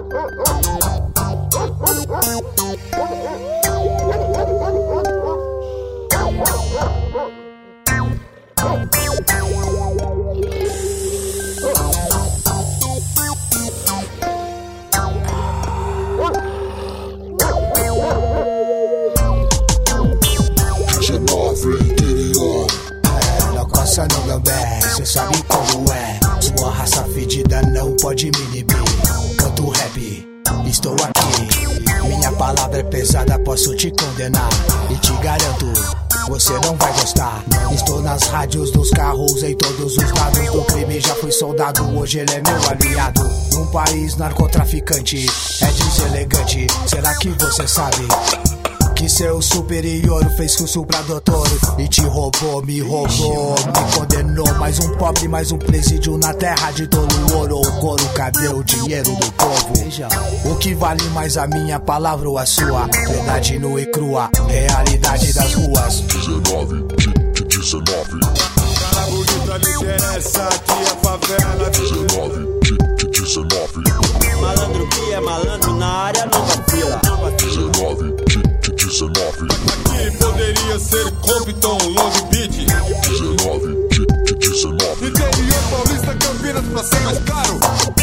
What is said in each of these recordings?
No gambé, cê sabe como é. Sua raça fedida não pode me inibir. Canto rap, estou aqui. Minha palavra é pesada, posso te condenar. E te garanto, você não vai gostar. Estou nas rádios, nos carros, em todos os lados do crime. Já fui soldado, hoje ele é meu aliado. Num país narcotraficante, é deselegante. Será que você sabe que seu superior fez curso pra doutor e te roubou, me condenou? Mais um pobre, mais um presídio na terra de todo o ouro ou couro. Cadê o dinheiro do povo? O que vale mais, a minha palavra ou a sua? Verdade nua e crua, realidade das ruas. 19. Cara bonita, lhe interessa, aqui é favela. 19. Malandro que é malandro, na área não vacila. 19. Aqui poderia ser Compton, Long Beach. 19. Interior paulista, Campinas, pra ser mais caro.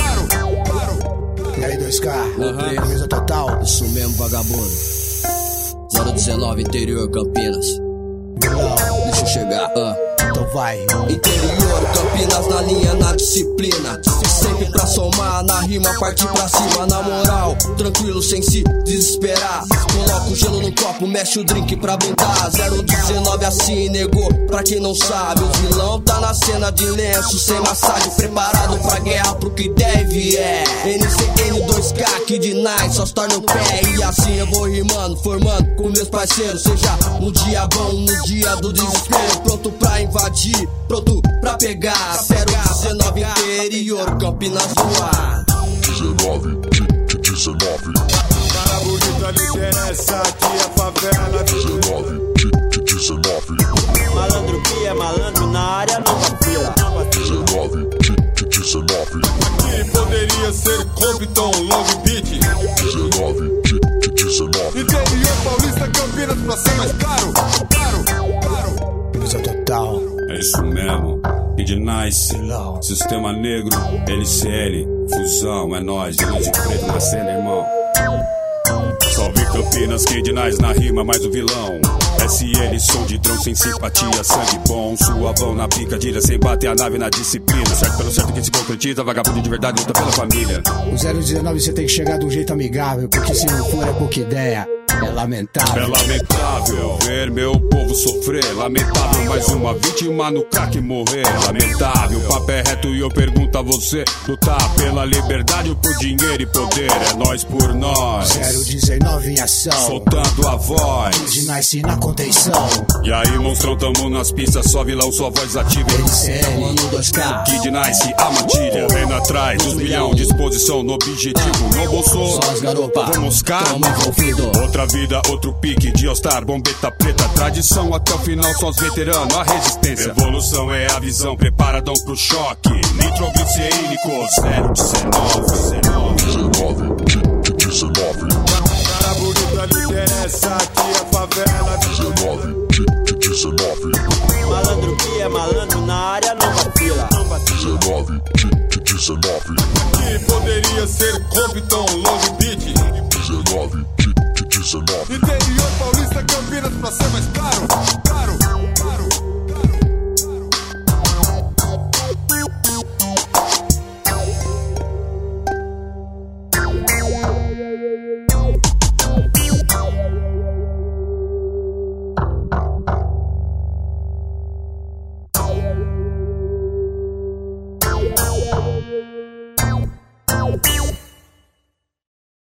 E aí, 2K, camisa total. Isso mesmo, vagabundo. 019, interior, Campinas. Deixa eu chegar. Então vai. Interior, Campinas na linha, na disciplina. Sempre pra somar, na rima, partir pra cima. Na moral, tranquilo, sem se desesperar. Coloca o gelo no copo, mexe o drink pra brindar. 019 assim, negou, pra quem não sabe. O vilão tá na cena de lenço, sem massagem. Preparado pra guerra, pro que deve é NCN 2K, Kid Nice, só se torna o pé. E assim eu vou rimando, formando com meus parceiros. Seja no dia bom, no dia do desespero. Pronto pra invadir, pronto pra pegar. 019 interior, Campinas no ar. 19. Cara bonita, lhe interessa, aqui é favela. 19. Malandro que é malandro, na área não vacila. 19. Aqui poderia ser Compton, Long Beach. 19. Interior paulista, Campinas, pra ser mais caro. Camisa total. É isso mesmo. Kid Nice, Sistema Negro, LCL, Fusão, é nóis, de luz de preto na cena, irmão. Salve Campinas, Kid Nice na rima, mais um vilão. SL, som de drão sem simpatia, sangue bom. Suavão na picadilha, sem bater a nave na disciplina. Certo pelo certo que se concretiza, vagabundo de verdade luta pela família. O 019 você tem que chegar de um jeito amigável, porque se não for é pouca ideia. É lamentável. É lamentável ver meu povo sofrer. Lamentável mais uma vítima no crack morrer. Lamentável, o papo é reto e eu pergunto a você: lutar pela liberdade ou por dinheiro e poder? É nós por nós. 019 em ação, soltando a voz. Kid Nice na contenção. E aí, monstrão, tamo nas pistas, só vilão, sua voz ativa. Mano 2K, Kid Nice, a matilha. Correndo atrás dos milhão, disposição no objetivo. Não bolsou, só as garopa, vamos cá, tamo envolvido. Outra vida, outro pique de All-Star, bombeta preta, tradição até o final, só os veteranos, a resistência. Evolução é a visão, preparadão pro choque. Nitroglicerínicos, 19. Cara bonita, lhe interessa, aqui é favela. 19. Malandro que é malandro, na área não vacila. 19. Aqui poderia ser Compton, Long Beach. 19. Interior paulista, Campinas, pra ser mais